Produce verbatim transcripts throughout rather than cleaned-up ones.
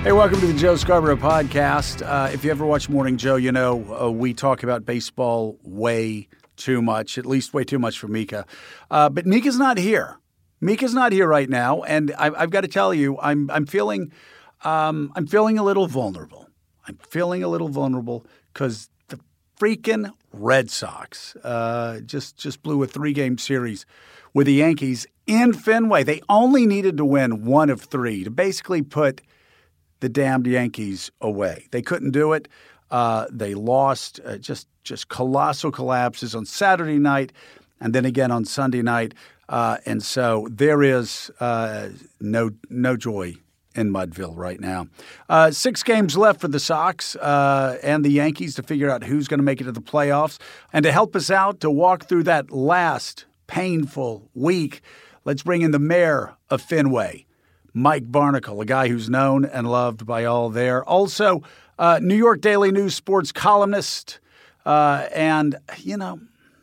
Hey, welcome to the Joe Scarborough Podcast. Uh, if you ever watch Morning Joe, you know uh, we talk about baseball way too much, at least way too much for Mika. Uh, but Mika's not here. Mika's not here right now, and I, I've got to tell you, I'm I'm feeling um, I'm feeling a little vulnerable. I'm feeling a little vulnerable because the freaking Red Sox uh, just just blew a three-game series with the Yankees in Fenway. They only needed to win one of three to basically put the damned Yankees away. They couldn't do it. Uh, they lost uh, just just colossal collapses on Saturday night and then again on Sunday night. Uh, and so there is uh, no no joy in Mudville right now. Uh, six games left for the Sox uh, and the Yankees to figure out who's going to make it to the playoffs. And to help us out to walk through that last painful week, let's bring in the mayor of Fenway, Mike Barnicle, a guy who's known and loved by all there. Also, uh, New York Daily News sports columnist. Uh, and, you know,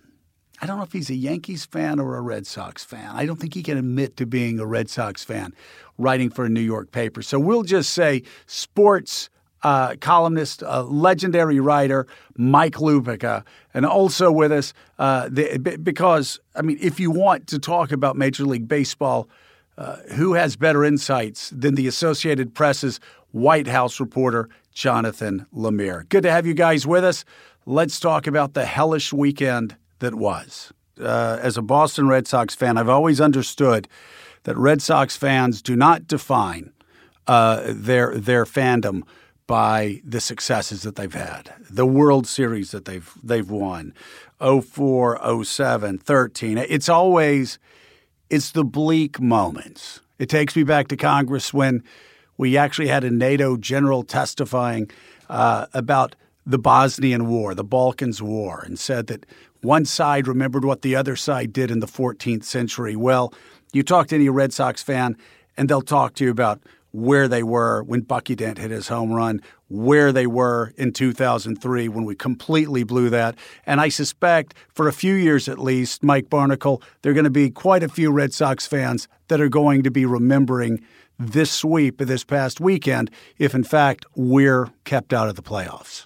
I don't know if he's a Yankees fan or a Red Sox fan. I don't think he can admit to being a Red Sox fan writing for a New York paper. So we'll just say sports uh, columnist, uh, legendary writer, Mike Lupica, and also with us uh, the, because, I mean, if you want to talk about Major League Baseball, Uh, who has better insights than the Associated Press's White House reporter, Jonathan Lemire? Good to have you guys with us. Let's talk about the hellish weekend that was. Uh, as a Boston Red Sox fan, I've always understood that Red Sox fans do not define uh, their their fandom by the successes that they've had, the World Series that they've they've won, oh four, oh seven, thirteen. It's always It's the bleak moments. It takes me back to Congress when we actually had a NATO general testifying uh, about the Bosnian War, the Balkans War, and said that one side remembered what the other side did in the fourteenth century. Well, you talk to any Red Sox fan, and they'll talk to you about where they were when Bucky Dent hit his home run, where they were in two thousand three when we completely blew that. And I suspect for a few years at least, Mike Barnicle, there are going to be quite a few Red Sox fans that are going to be remembering this sweep of this past weekend if, in fact, we're kept out of the playoffs.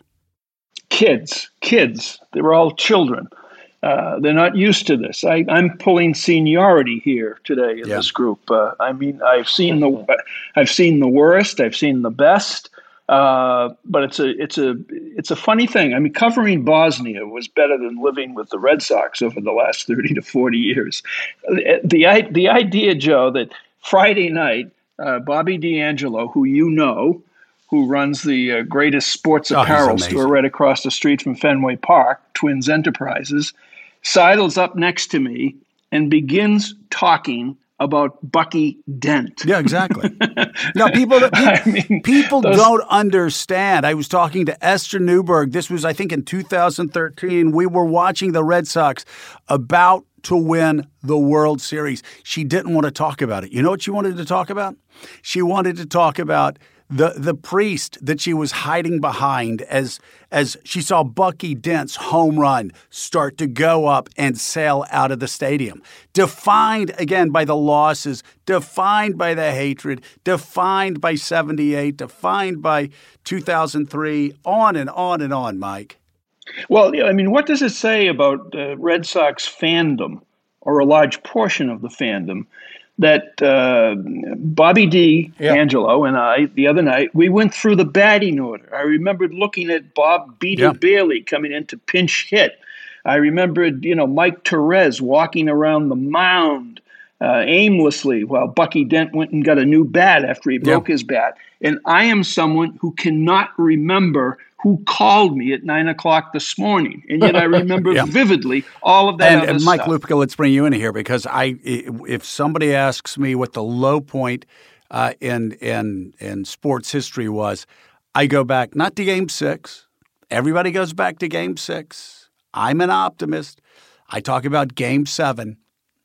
Kids, kids, they were all children. Uh, they're not used to this. I, I'm pulling seniority here today in yeah. this group. Uh, I mean, I've seen the, I've seen the worst. I've seen the best. Uh, but it's a, it's a, it's a funny thing. I mean, covering Bosnia was better than living with the Red Sox over the last thirty to forty years. The, the, the idea, Joe, that Friday night, uh, Bobby D'Angelo, who you know, who runs the uh, greatest sports oh, apparel store right across the street from Fenway Park, Twins Enterprises, sidles up next to me and begins talking about Bucky Dent. Yeah, exactly. No, people people, I mean, people those... don't understand. I was talking to Esther Newberg. This was, I think, in two thousand thirteen. We were watching the Red Sox about to win the World Series. She didn't want to talk about it. You know what she wanted to talk about? She wanted to talk about the the priest that she was hiding behind as as she saw Bucky Dent's home run start to go up and sail out of the stadium. Defined, again, by the losses, defined by the hatred, defined by seventy-eight, defined by two thousand three, on and on and on, Mike. Well, I mean, what does it say about uh, Red Sox fandom, or a large portion of the fandom, that uh, Bobby D'Angelo yeah. and I, the other night, we went through the batting order. I remembered looking at Bob Beetle yeah. Bailey coming in to pinch hit. I remembered, you know, Mike Torres walking around the mound uh, aimlessly while Bucky Dent went and got a new bat after he broke yeah. his bat. And I am someone who cannot remember who called me at nine o'clock this morning. And yet I remember yeah. vividly all of that and, other and Mike stuff. Lupica, let's bring you in here because I, if somebody asks me what the low point uh, in, in, in sports history was, I go back not to game six. Everybody goes back to game six. I'm an optimist. I talk about game seven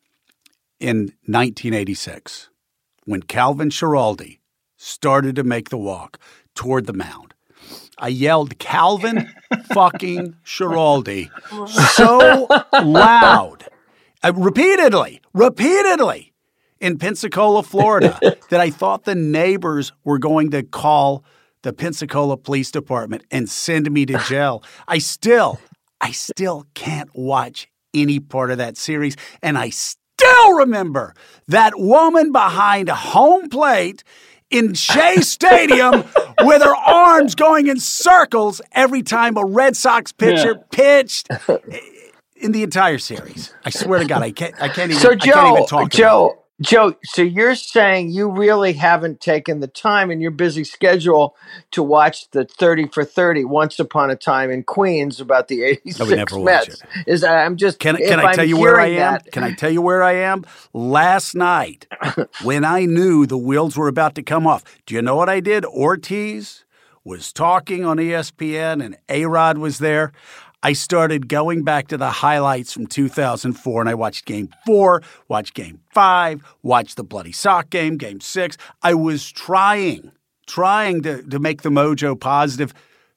in nineteen eighty-six when Calvin Schiraldi started to make the walk toward the mound. I yelled, Calvin fucking Schiraldi, so loud, uh, repeatedly, repeatedly. in Pensacola, Florida, that I thought the neighbors were going to call the Pensacola Police Department and send me to jail. I still, I still can't watch any part of that series, and I still remember that woman behind home plate in Shea Stadium with her arms going in circles every time a Red Sox pitcher yeah. pitched in the entire series. I swear to God, I can't. I can't even. So Joe, I can't even talk Joe, about it. Joe. So you're saying you really haven't taken the time in your busy schedule to watch the thirty for thirty Once Upon a Time in Queens about the eighty-six No, we never Mets. watch it. Is I'm just can, can I I'm tell you where I am? That, can I tell you where I am? Last night, when I knew the wheels were about to come off, do you know what I did? Ortiz was talking on E S P N, and A-Rod was there. I started going back to the highlights from two thousand four, and I watched Game four, watched Game five, watched the Bloody Sock game, Game six. I was trying, trying to, to make the mojo positive.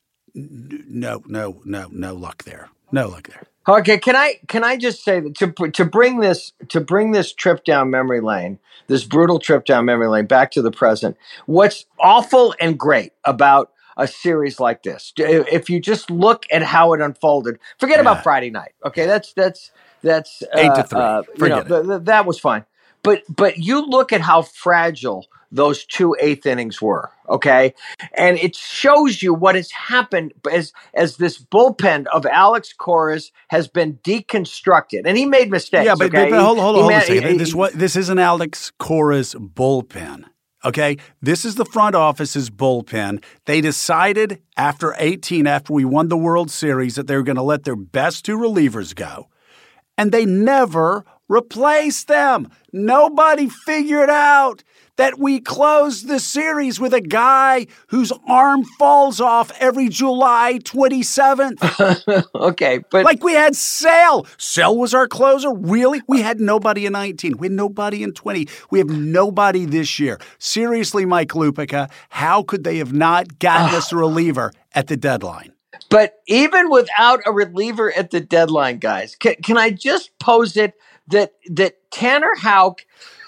No, no, no, no luck there. No luck there. Okay, can I can I just say that to to bring this to bring this trip down memory lane, this brutal trip down memory lane back to the present. What's awful and great about a series like this, if you just look at how it unfolded, forget yeah. about Friday night. Okay, that's that's that's uh, eight to three. Uh, you know, th- th- that was fine. But but you look at how fragile those two eighth innings were. Okay, and it shows you what has happened as as this bullpen of Alex Coras has been deconstructed, and he made mistakes. Yeah, but, okay? but, but hold, hold, hold made, on a second. He, this what this isn't Alex Coras' bullpen. Okay, this is the front office's bullpen. They decided after eighteen, after we won the World Series, that they were going to let their best two relievers go. And they never replaced them. Nobody figured out that we closed the series with a guy whose arm falls off every July twenty-seventh. Okay, but like we had Sale. Sale was our closer. Really? We had nobody in nineteen. We had nobody in twenty. We have nobody this year. Seriously, Mike Lupica, how could they have not gotten us a reliever at the deadline? But even without a reliever at the deadline, guys, can, can I just pose it that that Tanner Houck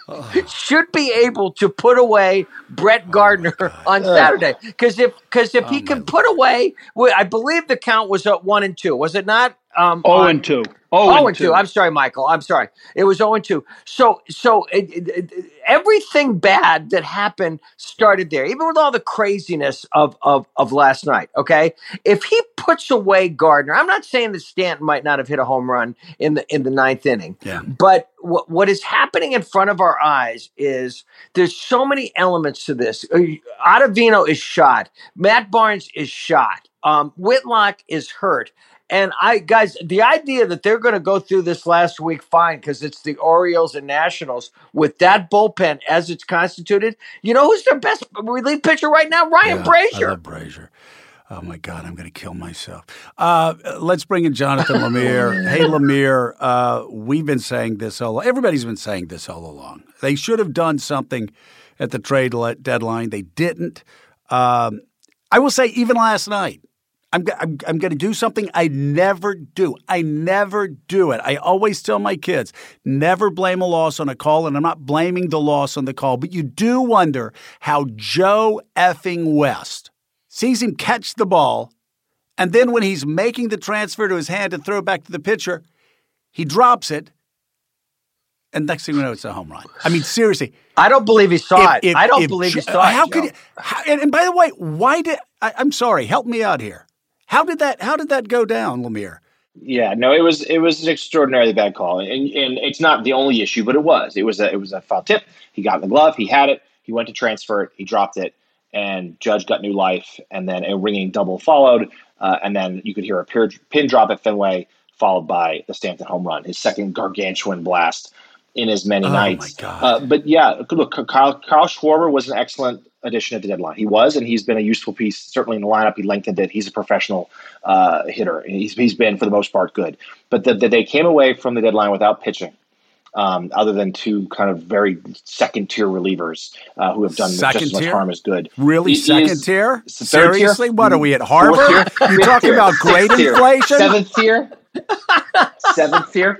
should be able to put away Brett Gardner oh on Saturday? Because if because if oh he can God. put away, I believe the count was at one and two, was it not? Um, oh on, and two. Oh, oh and two. two. I'm sorry, Michael. I'm sorry. It was oh and two. So so it, it, it, everything bad that happened started there, even with all the craziness of, of of last night. Okay, if he puts away Gardner, I'm not saying that Stanton might not have hit a home run in the in the ninth inning. Yeah. But what what is happening in front of our eyes is there's so many elements to this. Ottavino is shot. Matt Barnes is shot. Um, Whitlock is hurt. And I, guys, the idea that they're going to go through this last week fine because it's the Orioles and Nationals with that bullpen as it's constituted. You know who's their best relief pitcher right now? Ryan yeah, Brazier. I love Brazier. Oh, my God, I'm going to kill myself. Uh, let's bring in Jonathan Lemire. Hey, Lemire, uh, we've been saying this all – everybody's been saying this all along. They should have done something at the trade deadline. They didn't. Um, I will say even last night, I'm, I'm, I'm going to do something I never do. I never do it. I always tell my kids, never blame a loss on a call, and I'm not blaming the loss on the call. But you do wonder how Joe effing West sees him catch the ball, and then when he's making the transfer to his hand to throw it back to the pitcher, he drops it, and next thing you know, it's a home run. I mean, seriously. I don't believe he saw if, it. If, I don't if, believe he if, saw how it, could Joe. you, how, and, and by the way, why did I, I'm sorry, help me out here. How did that How did that go down, Lemire? Yeah, no, it was it was an extraordinarily bad call, and and it's not the only issue, but it was. It was a it was a foul tip. He got in the glove. He had it. He went to transfer it. He dropped it, and Judge got new life. And then a ringing double followed, uh, and then you could hear a pin, pin drop at Fenway, followed by the Stanton home run, his second gargantuan blast in as many oh nights. My God. Uh, but yeah, look, Kyle, Kyle Schwarber was an excellent addition at the deadline. He was, and he's been a useful piece, certainly in the lineup. He lengthened it. He's a professional uh, hitter. He's, he's been, for the most part, good. But that the, they came away from the deadline without pitching, um, other than two kind of very second-tier relievers uh, who have done second just as much tier? harm as good. Really? He, second he tier? Third Seriously? tier? What are we at Harvard? Tier? You're talking about grade tier. inflation? Seventh tier? Seventh tier?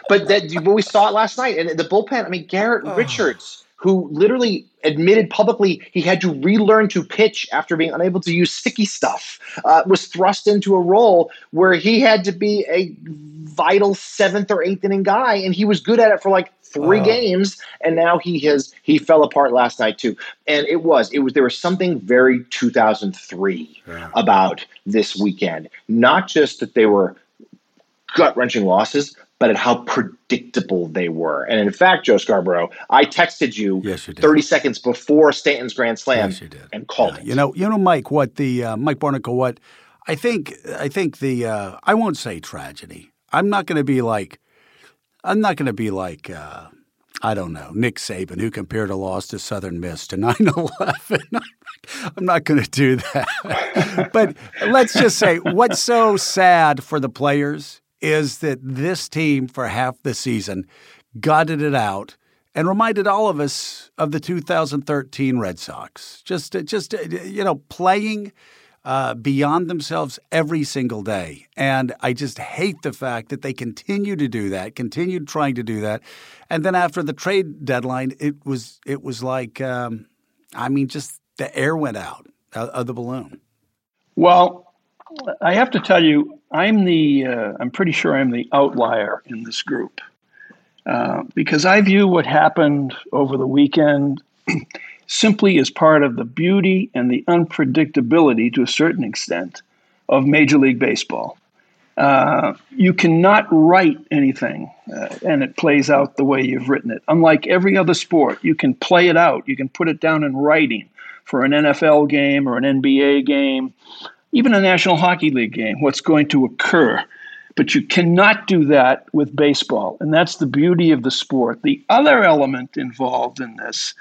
but that but we saw it last night, and the bullpen. I mean, Garrett oh. Richards, who literally admitted publicly he had to relearn to pitch after being unable to use sticky stuff, uh, was thrust into a role where he had to be a vital seventh or eighth inning guy, and he was good at it for like three oh. games, and now he has he fell apart last night too. And it was it was there was something very two thousand three yeah. about this weekend. Not just that they were gut-wrenching losses, but at how predictable they were. And in fact, Joe Scarborough, I texted you, yes, you thirty seconds before Stanton's grand slam yes, you did. and called yeah. it. You know, you know, Mike, what the uh, Mike Barnicle, what I think, I think the uh, I won't say tragedy. I'm not going to be like, I'm not going to be like, uh, I don't know, Nick Saban, who compared a loss to Southern Miss to nine eleven. I'm not going to do that. But let's just say what's so sad for the players is that this team for half the season gutted it out and reminded all of us of the two thousand thirteen Red Sox. Just, just you know, playing uh, beyond themselves every single day. And I just hate the fact that they continue to do that, continued trying to do that. And then after the trade deadline, it was it was like, um, I mean, just the air went out of the balloon. Well, I have to tell you, I'm the, uh, I'm pretty sure I'm the outlier in this group uh, because I view what happened over the weekend simply as part of the beauty and the unpredictability to a certain extent of Major League Baseball. Uh, you cannot write anything uh, and it plays out the way you've written it. Unlike every other sport, you can play it out. You can put it down in writing for an N F L game or an N B A game. Even a National Hockey League game, what's going to occur. But you cannot do that with baseball, and that's the beauty of the sport. The other element involved in this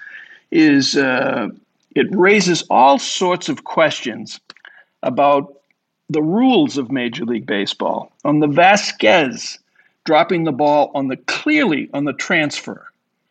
is uh, it raises all sorts of questions about the rules of Major League Baseball. On the Vasquez dropping the ball on the clearly on the transfer.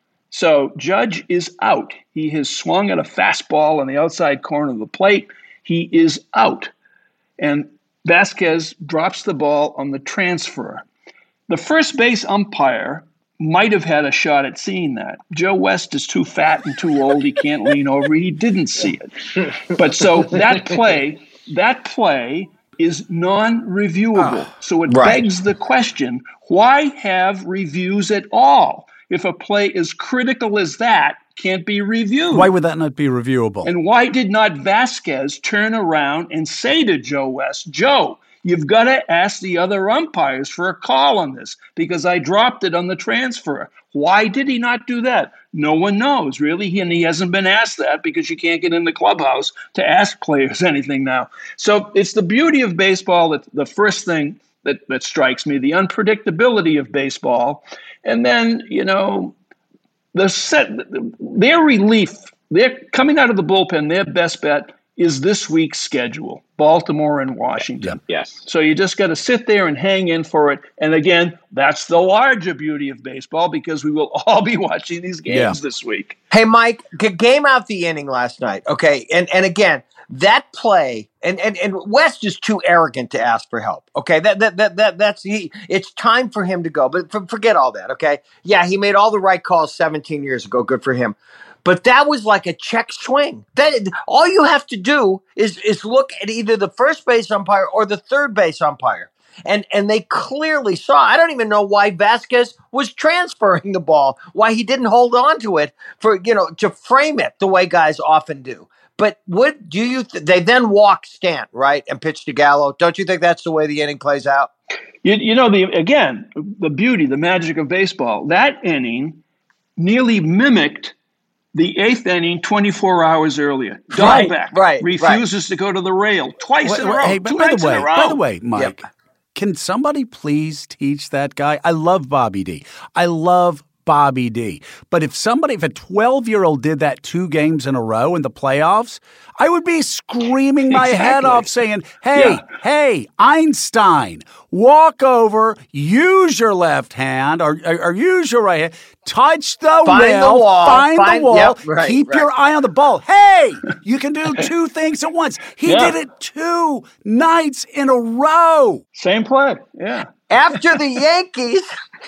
So Judge is out. He has swung at a fastball on the outside corner of the plate. He is out. And Vasquez drops the ball on the transfer. The first base umpire might have had a shot at seeing that. Joe West is too fat and too old. He can't lean over. He didn't see it. But so that play, that play is non-reviewable. Oh, so it right. begs the question, why have reviews at all? If a play as critical as that can't be reviewed. Why would that not be reviewable? And why did not Vasquez turn around and say to Joe West, Joe, you've got to ask the other umpires for a call on this because I dropped it on the transfer. Why did he not do that? No one knows, really. And he hasn't been asked that because you can't get in the clubhouse to ask players anything now. So it's the beauty of baseball that the first thing that, that strikes me, the unpredictability of baseball. And then, you know, the set, their relief, they're coming out of the bullpen, their best bet is this week's schedule, Baltimore and Washington. Yes. So you just got to sit there and hang in for it. And again, that's the larger beauty of baseball because we will all be watching these games yeah. this week. Hey, Mike, g- game out the inning last night. Okay. And and again, that play, and, and, and West is too arrogant to ask for help. Okay. That that that, that that's he it's time for him to go. But for, forget all that. Okay. Yeah, he made all the right calls seventeen years ago. Good for him. But that was like a check swing. That all you have to do is is look at either the first base umpire or the third base umpire. And and they clearly saw. I don't even know why Vasquez was transferring the ball, why he didn't hold on to it for, you know, to frame it the way guys often do. But would do you th- they then walk Stant, right, and pitch to Gallo? Don't you think that's the way the inning plays out? You, you know, the again, the beauty, the magic of baseball. That inning nearly mimicked the eighth inning twenty-four hours earlier. Dahlbeck right, right, refuses right. to go to the rail twice wait, in a row. Hey, two by nights the way, in a row. by the way, Mike, yep. Can somebody please teach that guy? I love Bobby D. I love Bobby D. But if somebody, if a twelve-year-old did that two games in a row in the playoffs, I would be screaming my exactly. head off saying, hey, yeah. hey, Einstein, walk over, use your left hand or, or, or use your right hand, touch the find rail, the wall, find, find the wall, yep, right, keep right. your eye on the ball. Hey, you can do two things at once. He yeah. did it two nights in a row. Same play, yeah. After the Yankees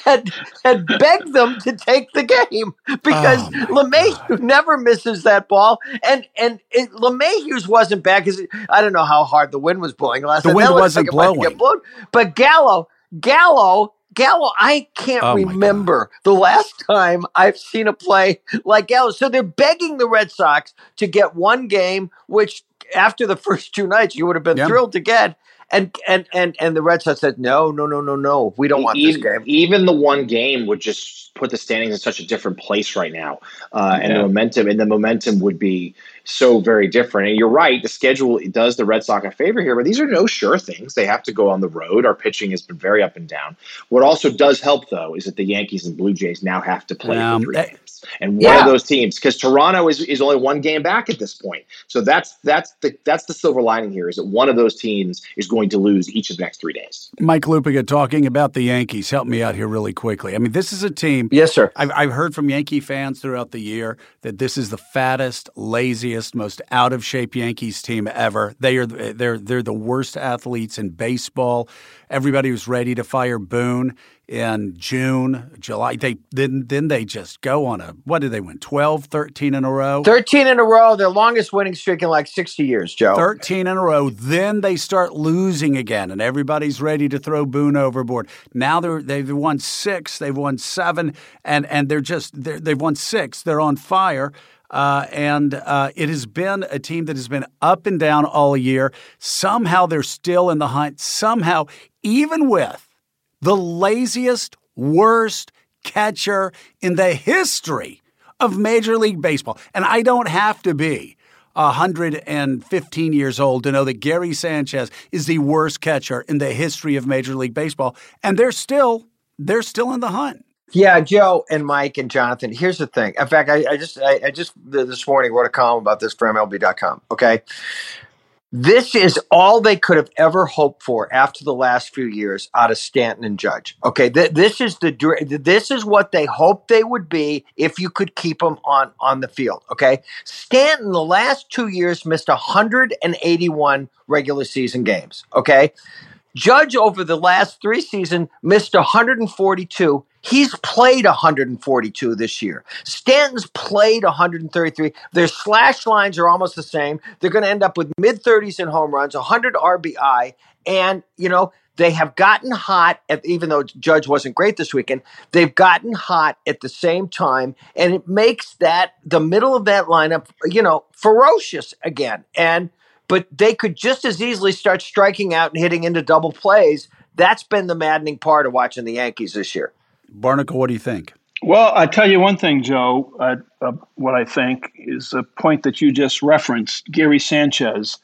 had had begged them to take the game because Oh, my LeMahieu God. never misses that ball, and and it, LeMahieu's wasn't bad because I don't know how hard the wind was blowing last The night. wind That looks wasn't like it might blowing. get blown. But Gallo, Gallo. Gallo, I can't Oh, my remember the last time I've seen a play like Gallo. So they're begging the Red Sox to get one game, which after the first two nights you would have been Yeah. thrilled to get. And and and and the Red Sox said, no, no, no, no, no. We don't want even, this game. Even the one game would just put the standings in such a different place right now. Uh, Yeah. and the momentum and the momentum would be so very different. And you're right, the schedule does the Red Sox a favor here, but these are no sure things. They have to go on the road. Our pitching has been very up and down. What also does help, though, is that the Yankees and Blue Jays now have to play Um, for three that- games. And one Yeah. of those teams, because Toronto is, is only one game back at this point. So that's that's the that's the silver lining here, is that one of those teams is going to lose each of the next three days. Mike Lupica talking about the Yankees. Help me out here really quickly. I mean, this is a team. Yes, sir. I've, I've heard from Yankee fans throughout the year that this is the fattest, laziest, most out of shape Yankees team ever. They are they're they're the worst athletes in baseball. Everybody was ready to fire Boone in June, July. They then then they just go on a what did they win? twelve, thirteen in a row. thirteen in a row, their longest winning streak in like sixty years, Joe. thirteen in a row. Then they start losing again, and everybody's ready to throw Boone overboard. Now they're they've won six, they've won seven, and and they're just they're, they've won six. They're on fire. Uh, and uh, it has been a team that has been up and down all year. Somehow they're still in the hunt. Somehow, even with the laziest, worst catcher in the history of Major League Baseball. And I don't have to be one hundred fifteen years old to know that Gary Sanchez is the worst catcher in the history of Major League Baseball. And they're still, they're still in the hunt. Yeah, Joe and Mike and Jonathan. Here's the thing. In fact, I, I just I, I just this morning wrote a column about this for M L B dot com. Okay. This is all they could have ever hoped for after the last few years out of Stanton and Judge. Okay, th- this is the this is what they hoped they would be if you could keep them on on the field. Okay, Stanton the last two years missed one hundred eighty-one regular season games. Okay, Judge over the last three seasons missed one hundred forty-two. He's played one hundred forty-two this year. Stanton's played one hundred thirty-three. Their slash lines are almost the same. They're going to end up with mid-thirties in home runs, one hundred R B I, and, you know, they have gotten hot, at, even though Judge wasn't great this weekend, they've gotten hot at the same time, and it makes that, the middle of that lineup, you know, ferocious again. And but they could just as easily start striking out and hitting into double plays. That's been the maddening part of watching the Yankees this year. Barnacle, what do you think? Well, I tell you one thing, Joe. Uh, uh, what I think is a point that you just referenced, Gary Sanchez.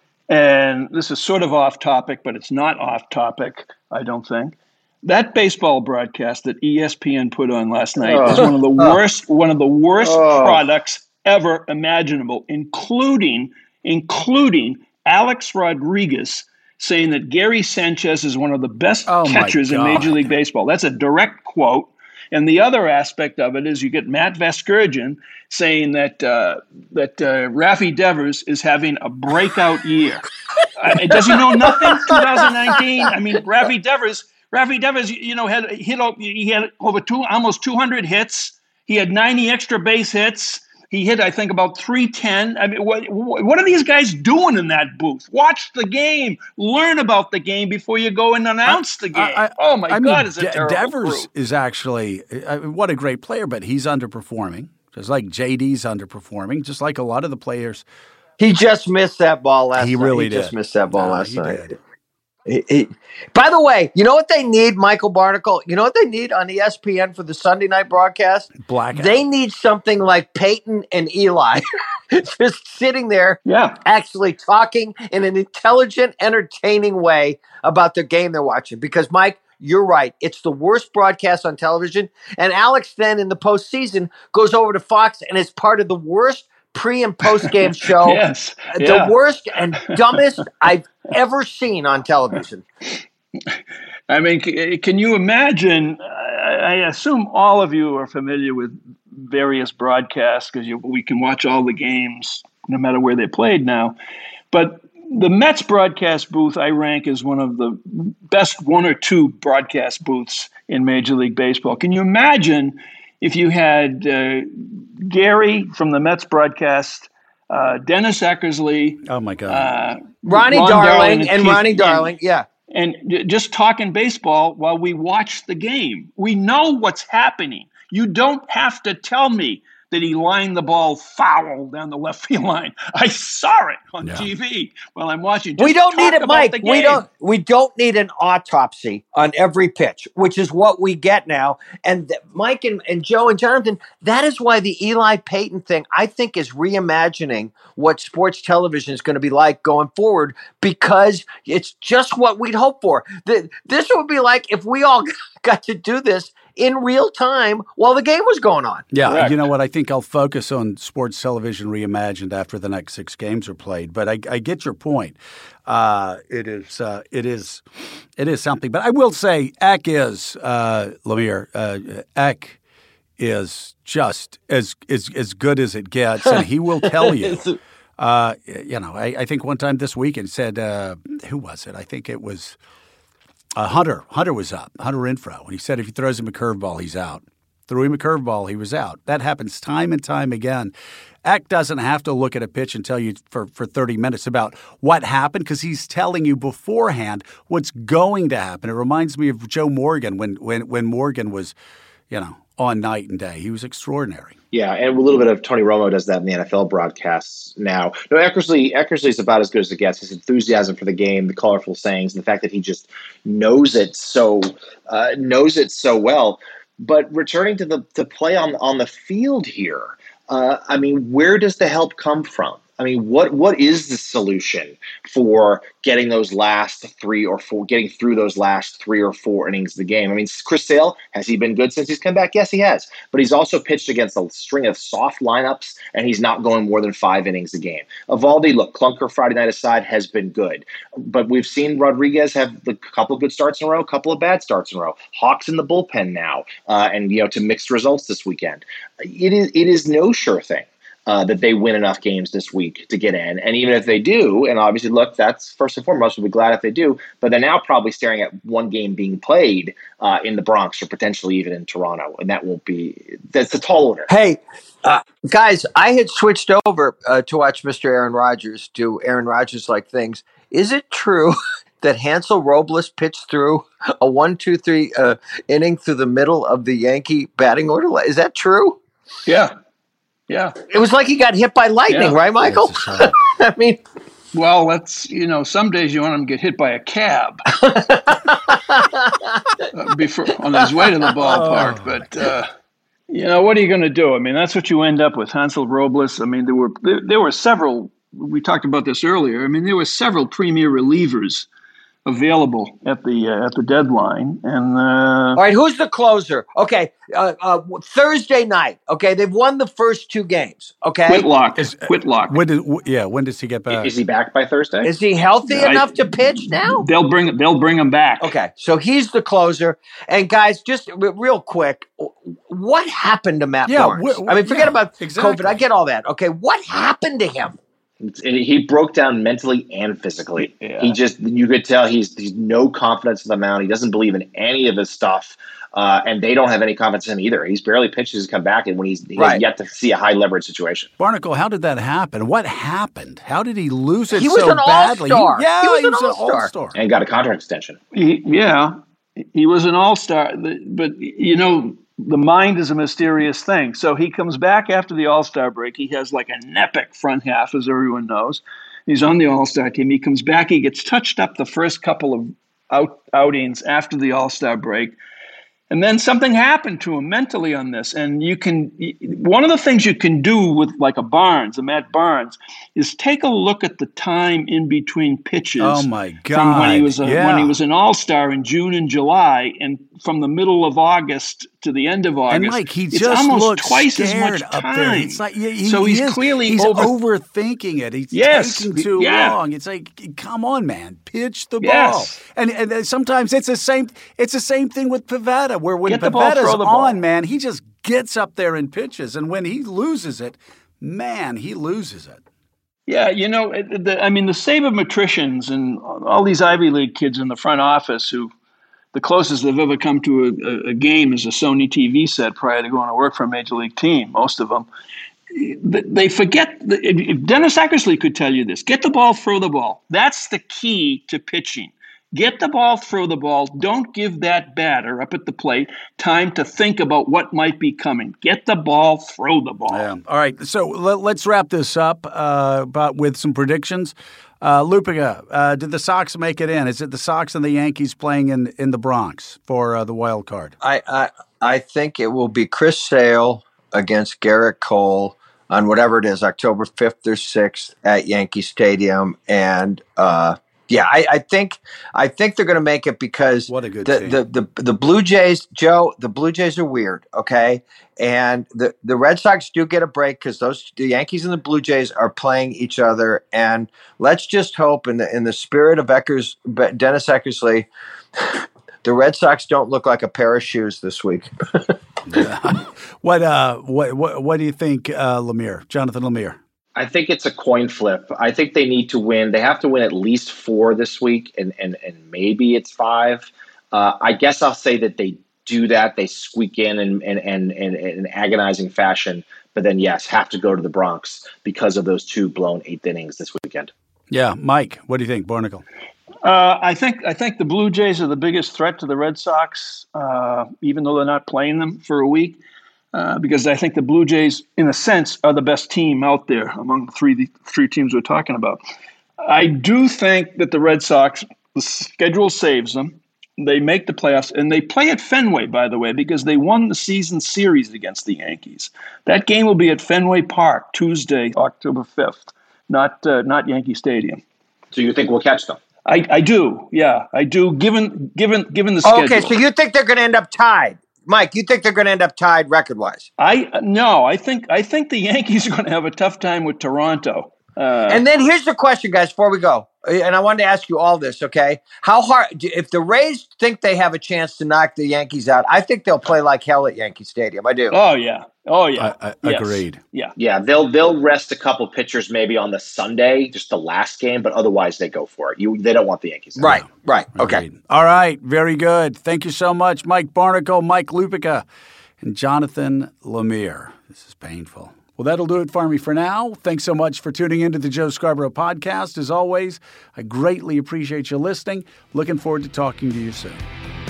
And this is sort of off topic, but it's not off topic, I don't think. That baseball broadcast that E S P N put on last night Oh. is one of the worst, one of the worst Oh. products ever imaginable, including, including Alex Rodriguez saying that Gary Sanchez is one of the best Oh, my catchers in God. Major League Baseball. That's a direct quote. And the other aspect of it is you get Matt Vasgersian saying that uh, that uh, Rafi Devers is having a breakout year. uh, does he know nothing? twenty nineteen. I mean, Rafi Devers. Rafi Devers, you know, had hit. He had over two, almost two hundred hits. He had ninety extra base hits. He hit, I think, about three ten. I mean, what, what are these guys doing in that booth? Watch the game. Learn about the game before you go and announce the game. I- I- oh, my I God, mean, is a De- terrible Devers crew. is actually uh, what a great player, but he's underperforming, just like J D's underperforming, just like a lot of the players. He just missed that ball last He night. really he just did. missed that ball No, last he night. did. He- he- by the way, you know what they need, Michael Barnacle? You know what they need on E S P N for the Sunday night broadcast? Blackout. They need something like Peyton and Eli just sitting there Yeah. actually talking in an intelligent, entertaining way about the game they're watching. Because, Mike, you're right. It's the worst broadcast on television. And Alex then in the postseason goes over to Fox and is part of the worst pre and post game show. Yes. The Yeah. worst and dumbest I've ever seen on television. I mean, c- can you imagine? I I assume all of you are familiar with various broadcasts because we can watch all the games no matter where they're played now. But the Mets broadcast booth I rank as one of the best one or two broadcast booths in Major League Baseball. Can you imagine if you had uh, Gary from the Mets broadcast, uh, Dennis Eckersley, oh my God, uh, Ronnie Ron Darling, Darling and Keith, Ronnie Darling, yeah. And just talking baseball while we watch the game. We know what's happening. You don't have to tell me that he lined the ball foul down the left field line. I saw it on yeah. T V while I'm watching. Just we don't need it, Mike. We don't. We don't need an autopsy on every pitch, which is what we get now. And th- Mike and, and Joe and Jonathan, that is why the Eli Payton thing, I think, is reimagining what sports television is going to be like going forward, because it's just what we'd hope for. The, this would be like if we all got to do this in real time while the game was going on. Yeah, Correct. You know what? I think I'll focus on sports television reimagined after the next six games are played. But I, I get your point. Uh, it is, uh, it is, it is something. But I will say, Eck is uh, Lemire. Uh, Eck is just as as as good as it gets, and he will tell you. Uh, you know, I, I think one time this week it said, uh, who was it? I think it was. Uh, Hunter. Hunter was up. Hunter Renfroe. And he said if he throws him a curveball, he's out. Threw him a curveball, he was out. That happens time and time again. Eck doesn't have to look at a pitch and tell you for, for thirty minutes about what happened, because he's telling you beforehand what's going to happen. It reminds me of Joe Morgan when when when Morgan was, you know, on night and day. He was extraordinary. Yeah, and a little bit of Tony Romo does that in the N F L broadcasts now. No, Eckersley, Eckersley's about as good as it gets. His enthusiasm for the game, the colorful sayings, and the fact that he just knows it so uh, knows it so well. But returning to the to play on on the field here, uh, I mean, where does the help come from? I mean, what what is the solution for getting those last three or four, getting through those last three or four innings of the game? I mean, Chris Sale, has he been good since he's come back? Yes, he has. But he's also pitched against a string of soft lineups, and he's not going more than five innings a game. Evaldi, look, Clunker Friday night aside, has been good. But we've seen Rodriguez have a couple of good starts in a row, a couple of bad starts in a row. Hawks in the bullpen now, uh, and, you know, to mixed results this weekend. It is it is no sure thing. Uh, that they win enough games this week to get in. And even if they do, and obviously, look, that's first and foremost, we'll be glad if they do, but they're now probably staring at one game being played uh, in the Bronx or potentially even in Toronto. And that won't be, that's a tall order. Hey, uh, guys, I had switched over uh, to watch Mister Aaron Rodgers do Aaron Rodgers-like things. Is it true that Hansel Robles pitched through a one, two, three uh, inning through the middle of the Yankee batting order? Is that true? Yeah. Yeah. It was like he got hit by lightning, Yeah. right, Michael? I mean, well, that's, you know, some days you want him to get hit by a cab uh, before on his way to the ballpark. Oh, but, uh, you know, what are you going to do? I mean, that's what you end up with. Hansel Robles. I mean, there were there, there were several. We talked about this earlier. I mean, there were several premier relievers available at the uh, at the deadline. And uh, all right, who's the closer? Okay, uh, uh, Thursday night. Okay, they've won the first two games. Okay, Whitlock. Is, Whitlock. When did, yeah, when does he get back? Is he back by Thursday? Is he healthy I, enough to pitch now? They'll bring they'll bring him back. Okay, so he's the closer. And guys, just real quick, what happened to Matt yeah, Barnes? wh- I mean, forget yeah, about exactly. COVID. I get all that. Okay, what happened to him? He broke down mentally and physically. Yeah. He just, you could tell he's, he's no confidence in the mound. He doesn't believe in any of his stuff. Uh, and they don't have any confidence in him either. He's barely pitched his come back, and when he's he right. has yet to see a high leverage situation. Barnacle, how did that happen? What happened? How did he lose it he was so an badly? All-star. He, yeah, he was, he an, was all-star. an all-star. And got a contract extension. He, yeah, he was an all-star. But, you know, the mind is a mysterious thing. So he comes back after the all-star break. He has like an epic front half, as everyone knows. He's on the all-star team. He comes back. He gets touched up the first couple of out, outings after the all-star break. And then something happened to him mentally on this. And you can, one of the things you can do with like a Barnes, a Matt Barnes, is take a look at the time in between pitches. Oh my God! From when he was a, yeah. when he was an all-star in June and July, and from the middle of August to the end of August. And Mike, he it's just almost looks twice as scared much up time. there. It's like he, he, so he's he is, clearly he's over- overthinking it. He's yes. taking too yeah. long. It's like, come on, man, pitch the yes. ball. And, and sometimes it's the same. It's the same thing with Pivetta, where when Get the ball, Pivetta's throw the ball. on, man, he just gets up there and pitches, and when he loses it, man, he loses it. Yeah, you know, the, I mean, the sabermetricians and all these Ivy League kids in the front office who the closest they've ever come to a, a game is a Sony T V set prior to going to work for a major league team, most of them. They forget, if Dennis Eckersley could tell you this, get the ball, throw the ball. That's the key to pitching. Get the ball, throw the ball. Don't give that batter up at the plate time to think about what might be coming. Get the ball, throw the ball. Yeah. All right, so let, let's wrap this up uh, about with some predictions. Uh, Lupica, uh, did the Sox make it in? Is it the Sox and the Yankees playing in, in the Bronx for uh, the wild card? I, I I think it will be Chris Sale against Garrett Cole on whatever it is, October fifth or sixth at Yankee Stadium, and uh, yeah, I, I think I think they're going to make it because what a good the, team. the the the Blue Jays, Joe, the Blue Jays are weird, okay, and the the Red Sox do get a break because those the Yankees and the Blue Jays are playing each other, and let's just hope in the in the spirit of Eckers, Dennis Eckersley, the Red Sox don't look like a pair of shoes this week. yeah. What uh what what what do you think, uh, Lemire, Jonathan Lemire? I think it's a coin flip. I think they need to win. They have to win at least four this week, and and and maybe it's five. Uh, I guess I'll say that they do that. They squeak in in, in, in, in, in agonizing fashion, but then, yes, have to go to the Bronx because of those two blown eighth innings this weekend. Yeah. Mike, what do you think, Barnacle? Uh, I think I think the Blue Jays are the biggest threat to the Red Sox, uh, even though they're not playing them for a week. Uh, because I think the Blue Jays, in a sense, are the best team out there among the three the three teams we're talking about. I do think that the Red Sox, the schedule saves them. They make the playoffs, and they play at Fenway, by the way, because they won the season series against the Yankees. That game will be at Fenway Park Tuesday, October fifth, not uh, not Yankee Stadium. So you think we'll catch them? I, I do, yeah, I do. Given given given the schedule. Okay, so you think they're going to end up tied? Mike, you think they're going to end up tied record-wise? I no, I think I think the Yankees are going to have a tough time with Toronto. Uh, and then here's the question, guys, before we go. And I wanted to ask you all this, okay? How hard, if the Rays think they have a chance to knock the Yankees out, I think they'll play like hell at Yankee Stadium. I do. Oh, yeah. Oh, yeah. I, I, yes. Agreed. Yeah. Yeah, they'll they'll rest a couple pitchers maybe on the Sunday, just the last game, but otherwise they go for it. You They don't want the Yankees. Right, right. Okay. Agreed. All right. Very good. Thank you so much, Mike Barnacle, Mike Lupica, and Jonathan Lemire. This is painful. Well, that'll do it for me for now. Thanks so much for tuning into the Joe Scarborough podcast. As always, I greatly appreciate you listening. Looking forward to talking to you soon.